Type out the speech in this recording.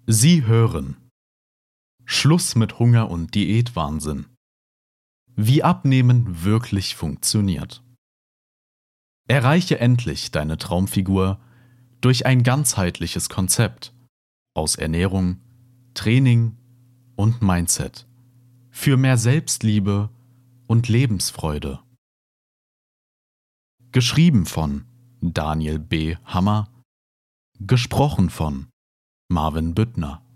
Sie hören Schluss mit Hunger und Diätwahnsinn. Wie Abnehmen wirklich funktioniert. Erreiche endlich deine Traumfigur durch ein ganzheitliches Konzept aus Ernährung, Training und Mindset für mehr Selbstliebe und Lebensfreude. Geschrieben von Daniel B. Hammer, gesprochen von Marvin Büttner.